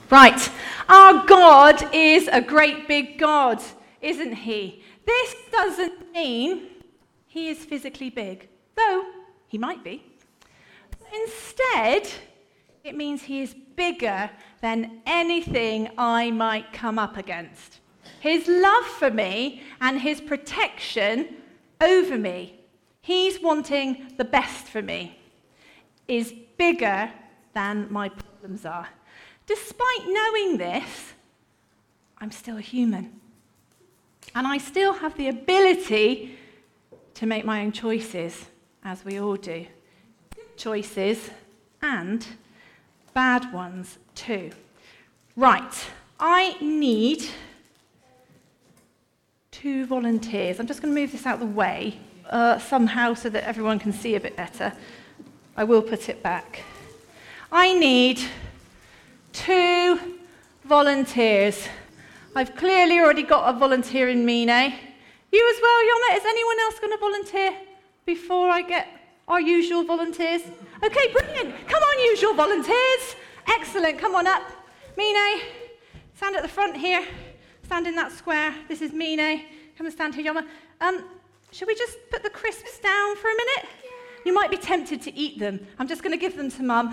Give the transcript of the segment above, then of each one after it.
Right, our God is a great big God, isn't he? This doesn't mean he is physically big, though he might be. Instead, it means he is bigger than anything I might come up against. His love for me and his protection over me, he's wanting the best for me, is bigger than my problems are. Despite knowing this, I'm still a human. And I still have the ability to make my own choices, as we all do. Good choices and bad ones too. Right, I need 2 volunteers. I'm just going to move this out of the way somehow so that everyone can see a bit better. I will put it back. I need 2 volunteers. I've clearly already got a volunteer in Mine. You as well, Yoma? Is anyone else going to volunteer before I get our usual volunteers? Okay, brilliant. Come on, usual volunteers. Excellent. Come on up. Mine, stand at the front here. Stand in that square. This is Mine. Come and stand here, Yoma. Should we just put the crisps down for a minute? Yeah. You might be tempted to eat them. I'm just going to give them to Mum.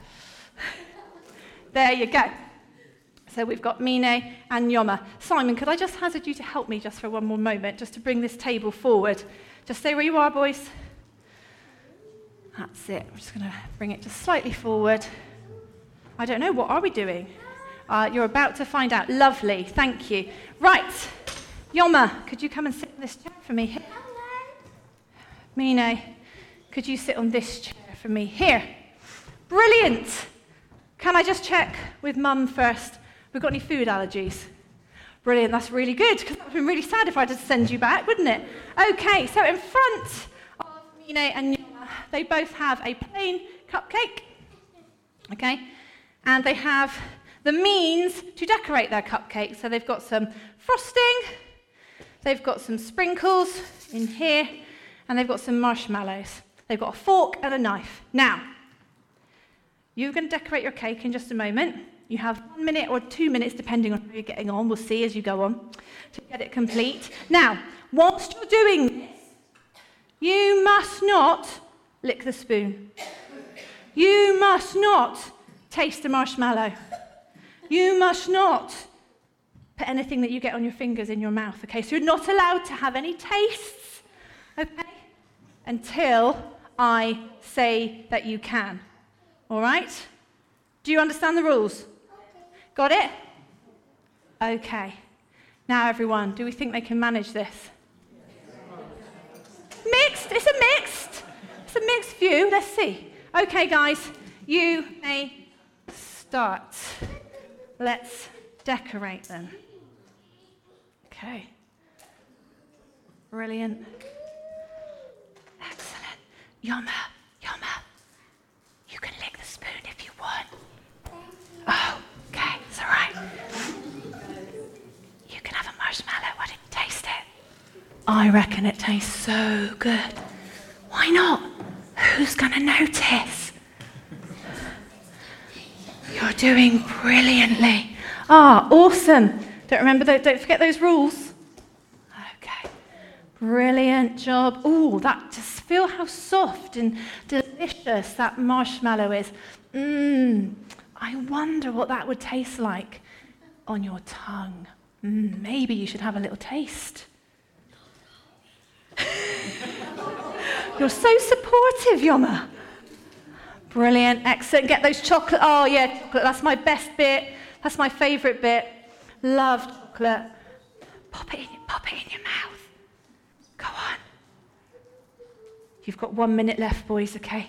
There you go. So we've got Mine and Yoma. Simon, could I just hazard you to help me just for one more moment, just to bring this table forward? Just stay where you are, boys. That's it. I'm just going to bring it just slightly forward. I don't know, what are we doing? You're about to find out. Lovely, thank you. Right, Yoma, could you come and sit in this chair for me here? Mine, could you sit on this chair for me here? Brilliant. Can I just check with Mum first? We've got any food allergies? Brilliant, that's really good, because that would have been really sad if I had to send you back, wouldn't it? Okay, so in front of Mine and Yoma, they both have a plain cupcake, okay? And they have the means to decorate their cupcake. So they've got some frosting, they've got some sprinkles in here, and they've got some marshmallows. They've got a fork and a knife. Now, you're going to decorate your cake in just a moment. You have 1 minute or 2 minutes, depending on how you're getting on. We'll see as you go on to get it complete. Now, whilst you're doing this, you must not lick the spoon. You must not taste the marshmallow. You must not put anything that you get on your fingers in your mouth, okay? So you're not allowed to have any tastes, okay? Until I say that you can, all right? Do you understand the rules? Got it? Okay. Now, everyone, do we think they can manage this? Mixed? It's a mixed view. Let's see. Okay, guys, you may start. Let's decorate them. Okay. Brilliant. Excellent. Yoma, you can lick the spoon if you want. Oh, okay, it's all right. You can have a marshmallow. Why don't you taste it? I reckon it tastes so good. Why not? Who's going to notice? You're doing brilliantly. Awesome. Don't forget those rules. Okay. Brilliant job. Oh, just feel how soft and delicious that marshmallow is. I wonder what that would taste like on your tongue. Maybe you should have a little taste. You're so supportive, Yoma. Brilliant, excellent. Get those chocolate. Oh, yeah, chocolate. That's my best bit. That's my favourite bit. Love chocolate. Pop it in your mouth. Go on. You've got 1 minute left, boys, okay?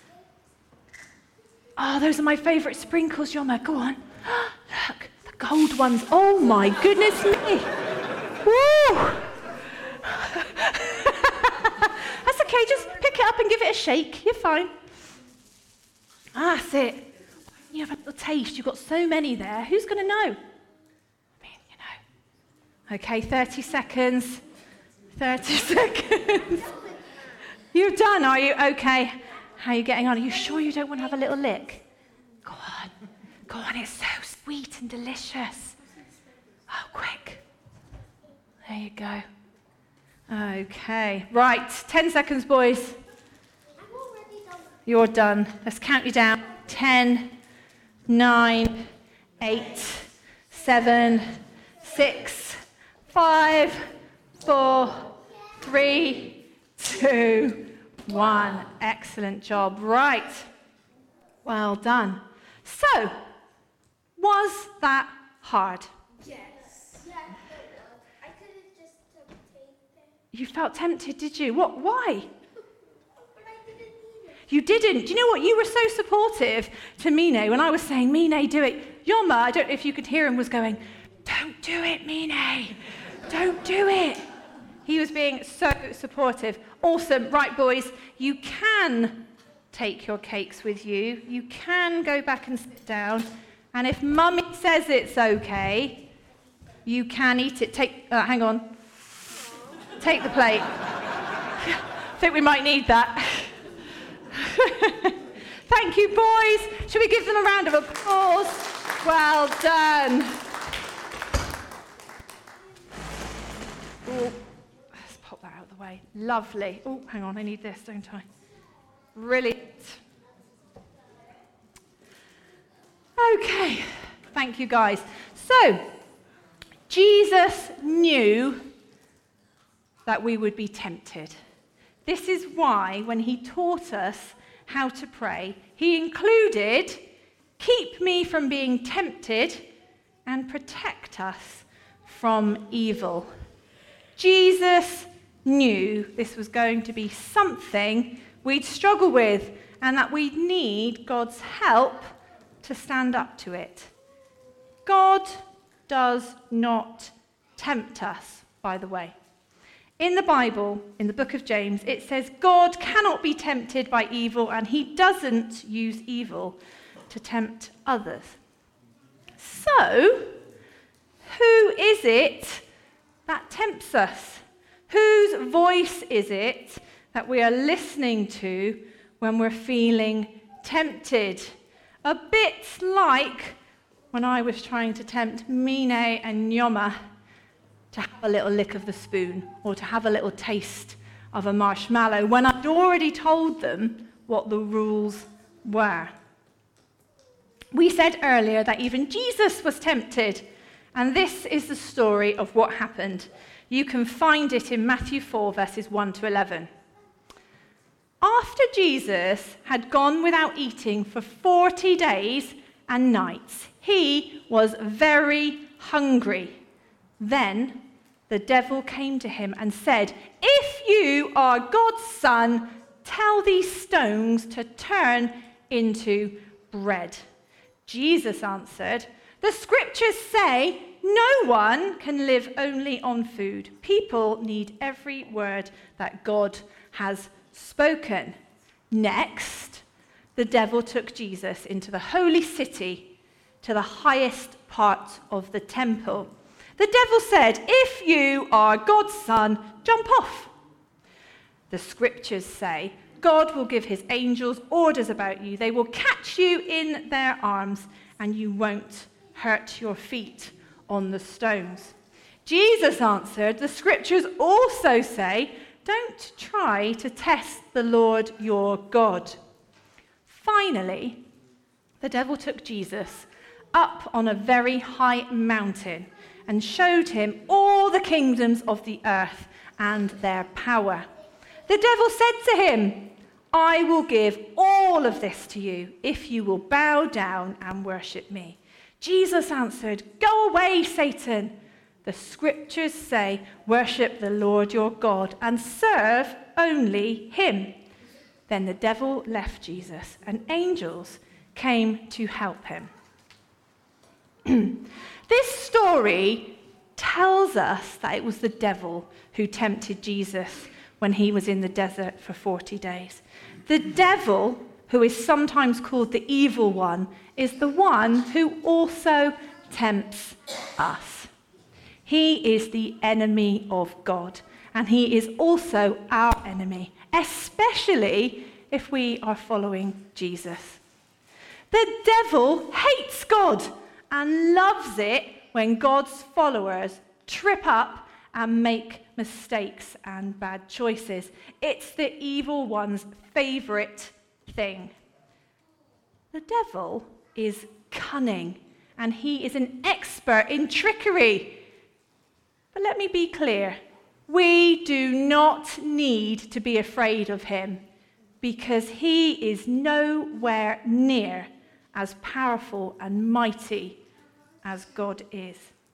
Oh, those are my favourite sprinkles, Yoma. Go on. Look, the gold ones. Oh, my goodness me. Woo! That's okay. Just pick it up and give it a shake. You're fine. That's it. You have a little taste. You've got so many there. Who's going to know? I mean, you know. Okay, 30 seconds. 30 seconds. You're done, are you? Okay. How are you getting on? Are you sure you don't want to have a little lick? Go on. Go on. It's so sweet, and delicious. Oh, quick. There you go. Okay, right, 10 seconds, boys. I'm already done. You're done. Let's count you down. 10, 9, 8, 7, 6, 5, 4, 3, 2, 1. Excellent job. Right. Well done. So, was that hard? Yes. Yeah, I could have just taken it. You felt tempted, did you? What? Why? But I didn't need it. You didn't. Do you know what? You were so supportive to Mine when I was saying, Mine, do it. Yoma, I don't know if you could hear him, was going, don't do it, Mine. Don't do it. He was being so supportive. Awesome. Right, boys, you can take your cakes with you. You can go back and sit down. And if Mummy says it's okay, you can eat it. Hang on. Take the plate. I think we might need that. Thank you, boys. Shall we give them a round of applause? Well done. Ooh, let's pop that out of the way. Lovely. Oh, hang on, I need this, don't I? Brilliant. Okay, thank you, guys. So, Jesus knew that we would be tempted. This is why, when he taught us how to pray, he included, keep me from being tempted and protect us from evil. Jesus knew this was going to be something we'd struggle with and that we'd need God's help to stand up to it. God does not tempt us, by the way. In the Bible, in the book of James, it says God cannot be tempted by evil and he doesn't use evil to tempt others. So, who is it that tempts us? Whose voice is it that we are listening to when we're feeling tempted? A bit like when I was trying to tempt Mine and Yoma to have a little lick of the spoon or to have a little taste of a marshmallow when I'd already told them what the rules were. We said earlier that even Jesus was tempted, and this is the story of what happened. You can find it in Matthew 4, verses 1 to 11. After Jesus had gone without eating for 40 days and nights, he was very hungry. Then the devil came to him and said, "If you are God's son, tell these stones to turn into bread." Jesus answered, "The scriptures say no one can live only on food. People need every word that God has spoken." Next, the devil took Jesus into the holy city, to the highest part of the temple. The devil said, "If you are God's son, jump off. The scriptures say God will give his angels orders about you. They will catch you in their arms, and you won't hurt your feet on the stones." Jesus answered, "The scriptures also say, don't try to test the Lord your God." Finally, the devil took Jesus up on a very high mountain and showed him all the kingdoms of the earth and their power. The devil said to him, "I will give all of this to you if you will bow down and worship me." Jesus answered, "Go away, Satan. The scriptures say, worship the Lord your God and serve only him." Then the devil left Jesus, and angels came to help him. This story tells us that it was the devil who tempted Jesus when he was in the desert for 40 days. The devil, who is sometimes called the evil one, is the one who also tempts us. He is the enemy of God, and he is also our enemy, especially if we are following Jesus. The devil hates God and loves it when God's followers trip up and make mistakes and bad choices. It's the evil one's favourite thing. The devil is cunning, and he is an expert in trickery. But let me be clear, we do not need to be afraid of him, because he is nowhere near as powerful and mighty as God is.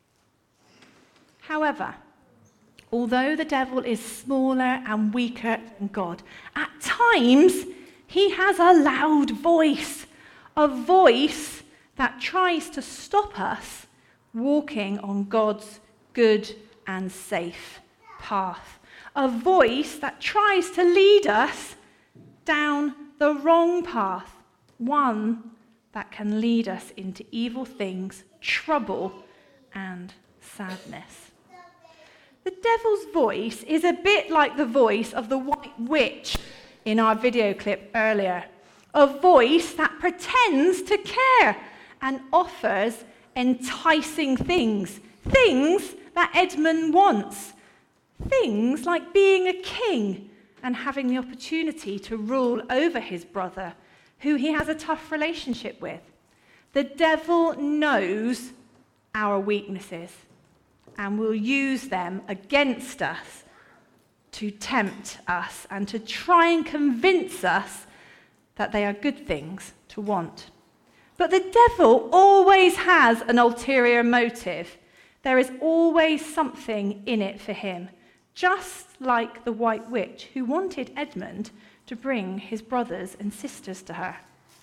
However, although the devil is smaller and weaker than God, at times he has a loud voice, a voice that tries to stop us walking on God's good and safe path, a voice that tries to lead us down the wrong path, one that can lead us into evil things, trouble, and sadness. The devil's voice is a bit like the voice of the white witch in our video clip earlier, a voice that pretends to care and offers enticing things that Edmund wants, things like being a king and having the opportunity to rule over his brother, who he has a tough relationship with. The devil knows our weaknesses and will use them against us to tempt us and to try and convince us that they are good things to want. But the devil always has an ulterior motive. There is always something in it for him, just like the white witch who wanted Edmund to bring his brothers and sisters to her.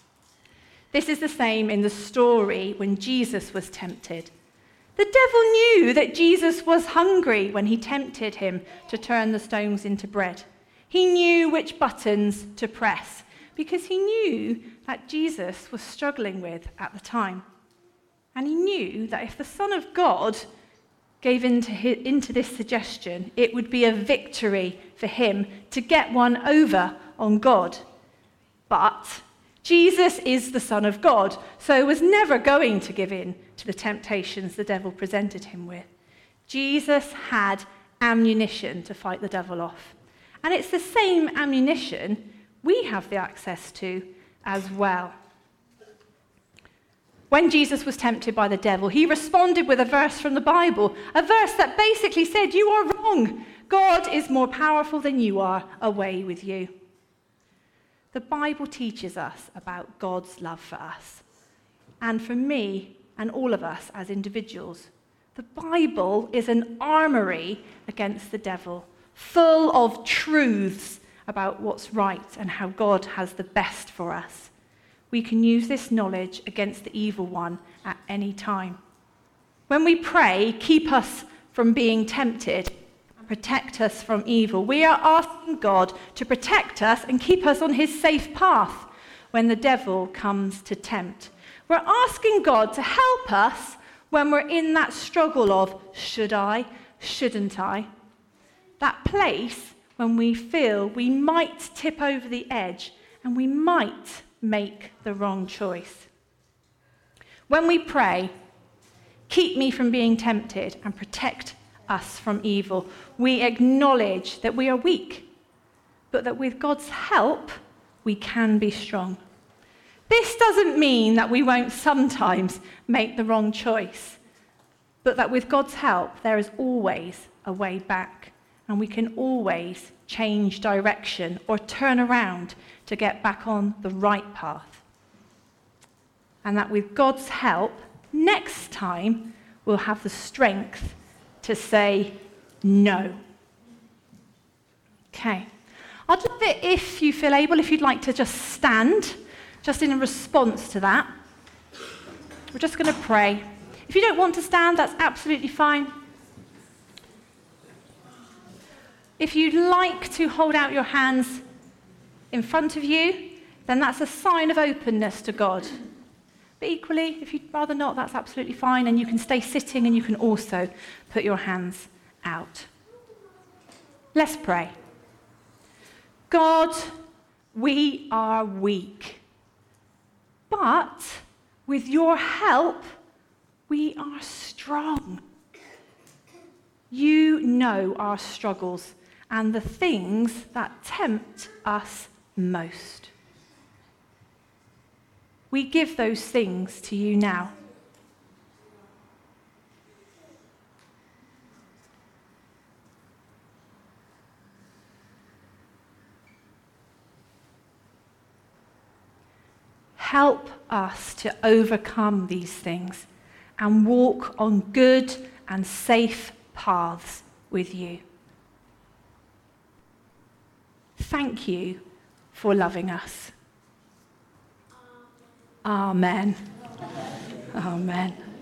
This is the same in the story when Jesus was tempted. The devil knew that Jesus was hungry when he tempted him to turn the stones into bread. He knew which buttons to press because he knew that Jesus was struggling with at the time. And he knew that if the Son of God gave into this suggestion, it would be a victory for him to get one over on God. But Jesus is the Son of God, so was never going to give in to the temptations the devil presented him with. Jesus had ammunition to fight the devil off. And it's the same ammunition we have the access to as well. When Jesus was tempted by the devil, he responded with a verse from the Bible, a verse that basically said, "You are wrong. God is more powerful than you are. Away with you." The Bible teaches us about God's love for us. And for me and all of us as individuals, the Bible is an armory against the devil, full of truths about what's right and how God has the best for us. We can use this knowledge against the evil one at any time. When we pray, "Keep us from being tempted, and protect us from evil," we are asking God to protect us and keep us on his safe path when the devil comes to tempt. We're asking God to help us when we're in that struggle of, should I, shouldn't I? That place when we feel we might tip over the edge and we might make the wrong choice. When we pray, "Keep me from being tempted and protect us from evil," we acknowledge that we are weak, but that with God's help, we can be strong. This doesn't mean that we won't sometimes make the wrong choice, but that with God's help, there is always a way back, and we can always change direction or turn around to get back on the right path. And that with God's help, next time we'll have the strength to say no. Okay. I'd love it if you feel able, if you'd like to just stand, just in a response to that. We're just going to pray. If you don't want to stand, that's absolutely fine. If you'd like to hold out your hands in front of you, then that's a sign of openness to God. But equally, if you'd rather not, that's absolutely fine, and you can stay sitting and you can also put your hands out. Let's pray. God, we are weak, but with your help, We are strong. You know our struggles and the things that tempt us most. We give those things to you now. Help us to overcome these things and walk on good and safe paths with you. Thank you for loving us. Amen. Amen.